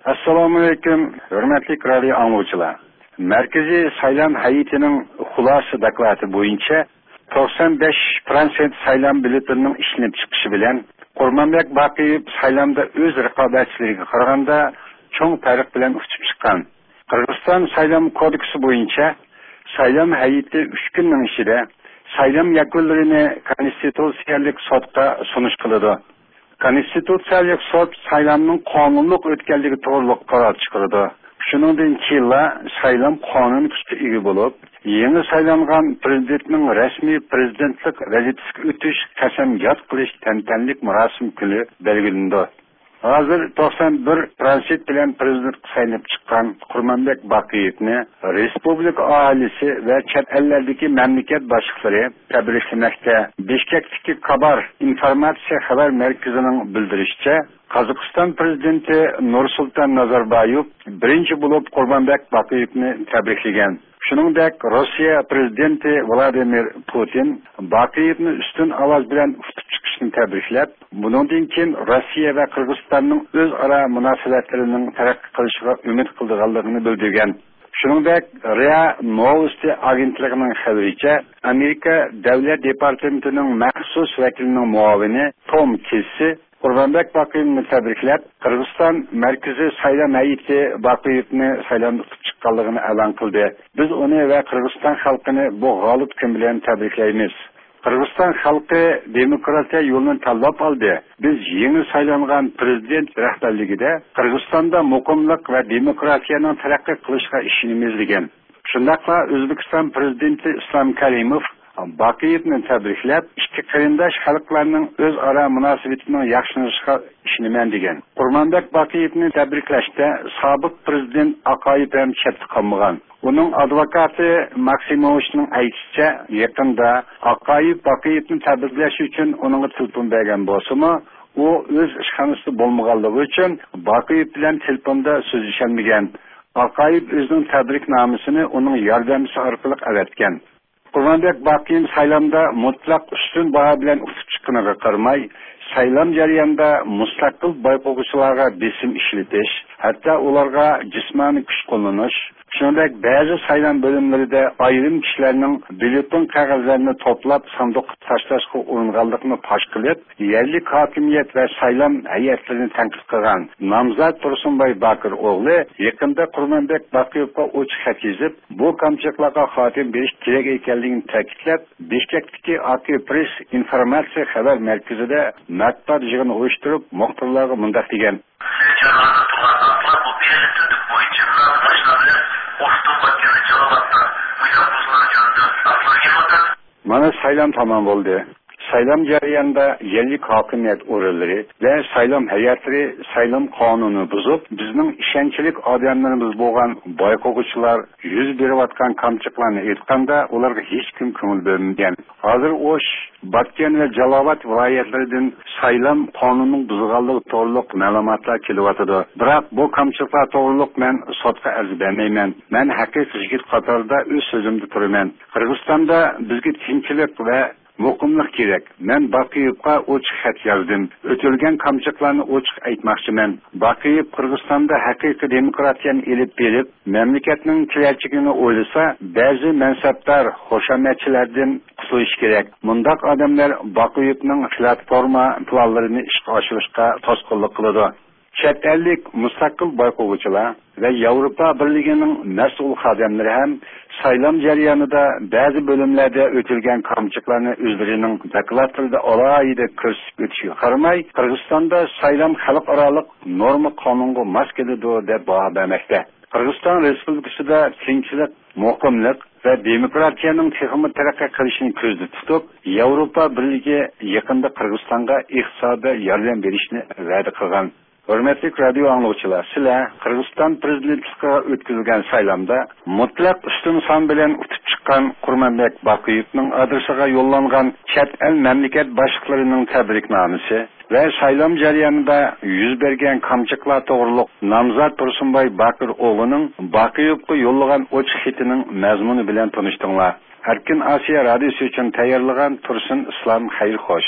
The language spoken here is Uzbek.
Assalomu alaykum, hurmatli radio anglovchilar. Markaziy saylom hay'atining xulosa dokladi bo'yicha 95% saylom biletinining ishlab chiqishi bilan Qurmonbek Baqiyev saylomda o'z raqobatchilariga qaraganda cho'ng farq bilan uchib chiqqan. Qirg'iziston saylom kodeksi bo'yicha saylom hay'ati 3 kunning ichida saylom yakunlarini konstitutsiyalik sudga sunish qiladi. Konstitutsiyalik sud saylomning qonunliq o'tganligi to'g'riliq qaror chiqaradi. Shuningdek, saylom qonun kuchiga ega bo'lib, yangi saylangan prezidentning rasmiy prezidentlik vazifasiga o'tish qasamyod qilish tantanalik marosim kuni belgilandi. Hozir 91% bilan prezident saylab chiqqan Qurmonbek Baqiyevni respublika aholisi va chet ellardagi mamlakat boshliqlari tabriklamoqda. Bishkekdagi Kabar informatsiya xabar markazining bildirishicha, Qozog'iston prezidenti Nursulton Nazarboyev birinchi bo'lib Qurmonbek Baqiyevni tabriklagan. Shuningdek, Rossiya prezidenti Vladimir Putin Baqiyevni ustun ovoz bilan tutib chiqishni tabriklab, bundan keyin Rossiya va Qirg'izistonning o'zaro munosabatlarining taraqqiy qilishiga umid qilganligini bildirgan. Shuningdek, RIA Novosti agentligining xabaricha, Amerika davlat departamentining maxsus vakilining muavini Tom Kessi Qurmonbek Baqiyevni tabriklab, Qirg'iziston markaziy saylom hay'ati Baqiyevni saylovga chiqqanligini e'lon qildi. Biz uni va Qirg'iziston xalqini bu g'olib kun bilan tabriklaymiz. Qirg'iziston xalqi demokratiya yo'lini tanlab oldi. Biz yangi saylangan prezident rahbarligida Qirg'izistonda muqimlik va demokratiyaning taraqqiy qilishiga ishonamiz degan. Shundaqla O'zbekiston prezidenti Islom Karimov Baqiyevni tabriklab, ikki qarindosh xalqlarning o'zaro munosabatining yaxshilanishiga ishonaman degan. Qurmonbek Baqiyevni tabriklashda sobiq prezident Aqayev ham chetda qolmagan. Uning advokati Maksimovichning aytishicha, yaqinda Aqayev Baqiyevni tabriklash uchun uningga telefon bergan bo'lsa-mu, u o'z ishxonasida bo'lmaganligi uchun Baqiyev bilan telefonda so'zlashaolmagan. Aqayev o'zining tabriknomasini uning yordamchisi orqali avatgan. Qurmonbek Baqiyev saylomda mutlaq ustun baho bilan o'tib chiqqaniga qaramay, saylom jarayonida mustaqil boyqo'g'uvchilarga besim ishlatish, hatto ularga jismoniy kuch qo'llanish, shuningdek ba'zi saylom bo'limlarida ayrim kishilarning byulleten qog'ozlarini to'plab sanduqqa tashlashga uringanligini fosh qilib, yerlik hokimiyat va saylom hay'atlarini tanqid qilgan nomzod Tursunboy Bakir o'g'li yaqinda Qurmonbek Baqiyevga ochiq xat yozib, bu kamchiliklarga xotim berish kerak ekanligini ta'kidlab, Bishkekdagi AK Press informatsiya xabar markazida matbuot yig'ini uyushtirib, muxbirlarga mundaq degan: Mana saylom tamom bo'ldi. Saylom jarayonida yerlik hokimiyat o'rinlari va saylom hay'atlari saylom qonunini buzib, bizning ishonchlik odamlarimiz bo'lgan boyqo'g'uvchilar yuz berayotgan kamchiliklarni aytganda, ularga hech kim ko'ngil bermagan. Hozir O'sh, Bakkan va Jalovat viloyatlaridan saylom qonunining buzilganligi to'g'riliq ma'lumotlar kelyotdi. Biroq bu kamchiliklar to'g'riliq men sudga arz bermayman. Men haqiqiy yigit qatorida o'z so'zimda turaman. Qirg'izistonda bizga tinchlik va muqimlik kerak. Men Baqiyevga ochiq xat yozdim. O'tilgan kamchiliklarni ochiq aytmoqchiman. Baqiyev Qirg'izistonda haqiqiy demokratiyani elib berib, mamlakatning kelajagini o'ylasa, ba'zi mansabdor xoshamatchilardan qutulish kerak. Mundaq odamlar Baqiyevning platforma planlarini ishga oshirishga to'sqinlik qiladi. Chet ellik mustaqil boyqo'g'uvchilar va Yevropa Birligining mas'ul xodimlari ham saylom jarayonida ba'zi bo'limlarda o'tilgan kamchiliklarni o'zlarining dokladlarida alohida ko'rsatib o'tishiga qaramay, Qirg'izistonda saylom xalqaro norma qonunga mos keladi deb baho bermoqda. Qirg'iziston Respublikasida tinchlik, muqimlik va demokratiyaning texnik taraqqiy qilishini ko'zda tutib, Yevropa Birligi yaqinda Qirg'izistonga iqtisodiy yordam berishni va'da qilgan. Hurmatli radio anglovchilar, sizlar Qirg'iziston prezidentligiga o'tkazilgan saylovda mutlaq ustun son bilan o'tib chiqqan Qurmonbek Baqiyevning adresiga yo'llangan chet el mamlakat boshliqlarining tabriknomasi va saylom jarayonida yuz bergan kamchiliklar to'g'riliq nomzod Tursunboy Bakir o'g'lining Baqiyevga yo'llagan ochiq xatining mazmuni bilan tanishdinglar. Erkin Osiyo radiosi uchun tayyorlagan Tursun Islom Xayrixo'sh.